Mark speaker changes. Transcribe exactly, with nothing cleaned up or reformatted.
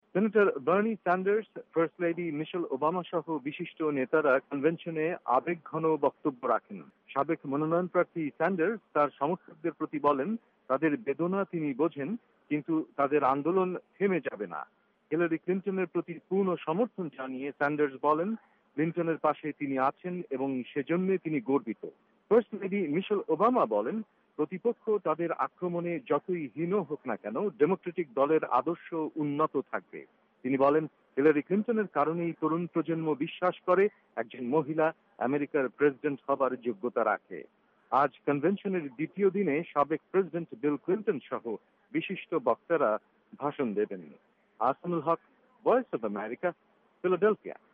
Speaker 1: Senator Bernie Sanders, first lady Michelle Obama সহ বিশিষ্ট নেতারা কনভেনশনে আবেগঘন বক্তব্য রাখেন। সাবেক মনোনয়ন প্রার্থী স্যান্ডার্স তার সমর্থকদের প্রতি বলেন, তাদের বেদনা তিনি বোঝেন, কিন্তু তাদের আন্দোলন থেমে যাবে না। হিলারি ক্লিনটনের প্রতি পূর্ণ সমর্থন জানিয়ে স্যান্ডার্স বলেন, ক্লিনটনের পাশে তিনি আছেন এবং সেজন্য তিনি গর্বিত। ফার্স্ট লেডি মিশেল ওবামা বলেন, প্রতিপক্ষ তাদের আক্রমণে যতই হীন হোক না কেন, ডেমোক্রেটিক দলের আদর্শ উন্নত থাকবে। তিনি বলেন, হিলারি ক্লিনটনের কারণেই তরুণ প্রজন্ম বিশ্বাস করে একজন মহিলা আমেরিকার প্রেসিডেন্ট হবার যোগ্যতা রাখে। আজ কনভেনশনের দ্বিতীয় দিনে সাবেক প্রেসিডেন্ট বিল ক্লিনটন সহ বিশিষ্ট বক্তারা ভাষণ দেবেন। Ahsanul Haque, Voice of America, Philadelphia.